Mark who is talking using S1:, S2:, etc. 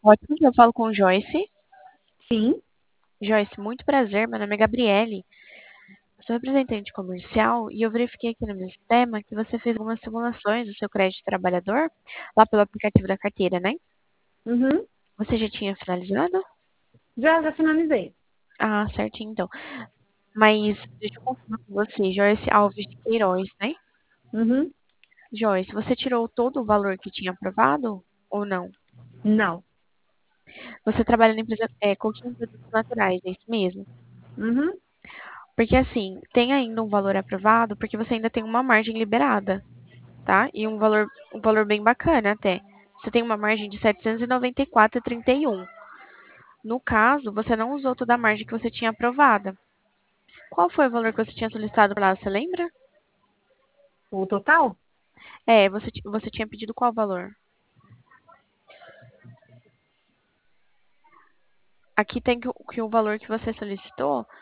S1: Ótimo, eu falo com Joyce.
S2: Sim.
S1: Joyce, muito prazer. Meu nome é Gabriele. Eu sou representante comercial e eu verifiquei aqui no meu sistema que você fez algumas simulações do seu crédito trabalhador lá pelo aplicativo da carteira, né?
S2: Uhum.
S1: Você já tinha finalizado?
S2: Já finalizei.
S1: Ah, certinho então. Mas deixa eu confirmar com você, Joyce Alves de Queiroz, né?
S2: Uhum.
S1: Joyce, você tirou todo o valor que tinha aprovado ou não?
S2: Não.
S1: Você trabalha na empresa Coquinho Produtos Naturais, é isso mesmo?
S2: Uhum.
S1: Porque assim, tem ainda um valor aprovado, porque você ainda tem uma margem liberada, tá? E um valor bem bacana até. Você tem uma margem de 794,31. No caso, você não usou toda a margem que você tinha aprovada. Qual foi o valor que você tinha solicitado lá, você lembra?
S2: O total?
S1: É, você tinha pedido qual valor? Aqui tem que o valor que você solicitou